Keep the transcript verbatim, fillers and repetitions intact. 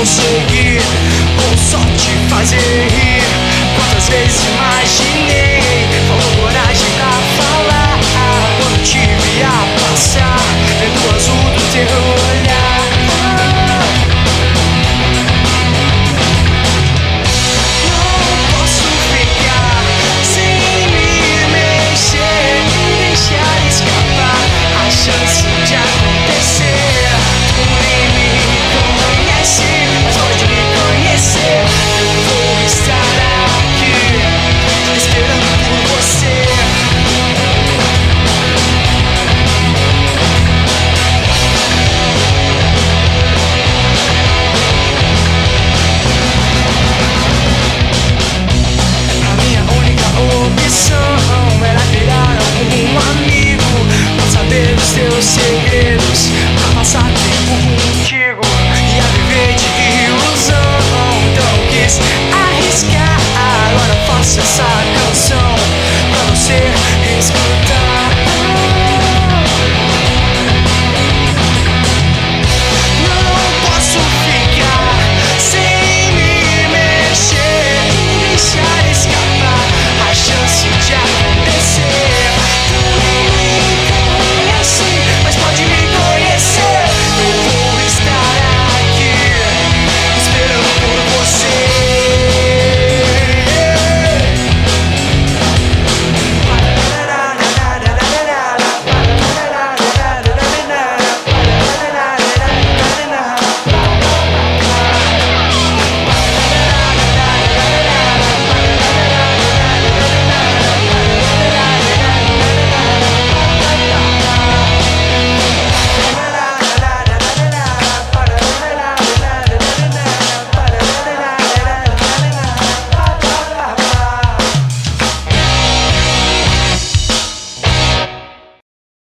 conseguir, ou só te fazer rir. Quantas vezes imaginei, faltou coragem pra falar quando te via passar, vendo o azul do teu olhar. Não posso ficar sem me mexer, nem deixar escapar a chance de acontecer. Tu nem me conhece, mas pode me conhecer. Eu vou estar aqui esperando por você. A minha única opção era virar um amigo, não saber dos teus segredos, a passar tempo contigo e a viver de ilusão. Então quis arriscar, agora faço essa